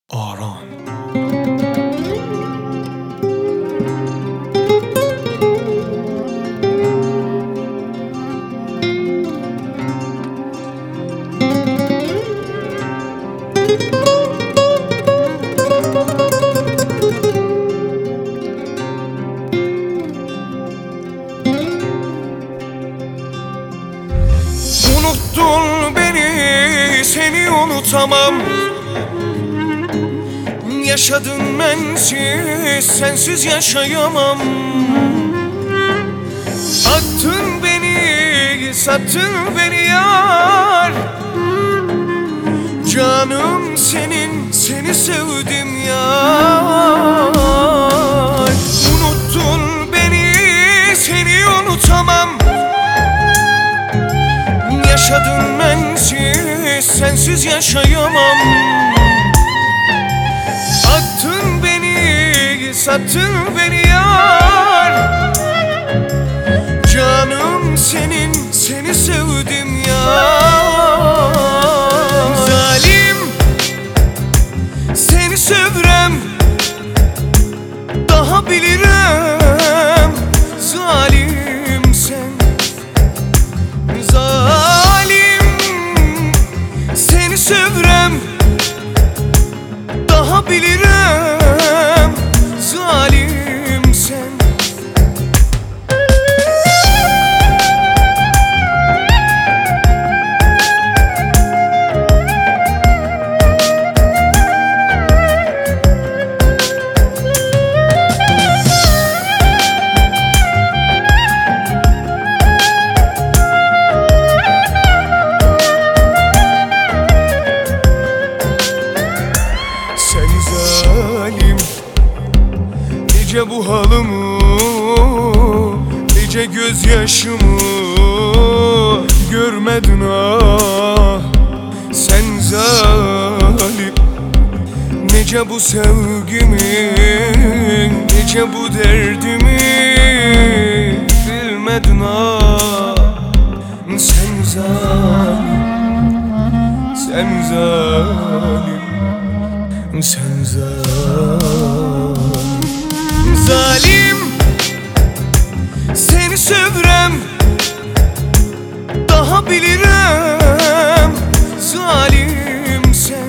Aran. Unuttun beni, seni unutamam. Yaşadın bensiz, sensiz yaşayamam. Attın beni, sattın beni yar. Canım senin, seni sevdim yar. Unuttun beni, seni unutamam. Yaşadın bensiz, sensiz yaşayamam. Attın beni, sattın beni yar. Canım senin, seni sevdim yar. Zalim, seni sevrem, daha bilirim. Zalim sen, zalim, seni sevrem, daha bilirim. Zalim sen. Sen zalim, nice bu halımı, nice gözyaşımı görmedin ah. Sen zalim, nice bu sevgimi, nice bu derdimi bilmedin ah. Sen zalim, sen zalim, sen zalim. Zalim, seni sevrem, daha bilirim. Zalim sen.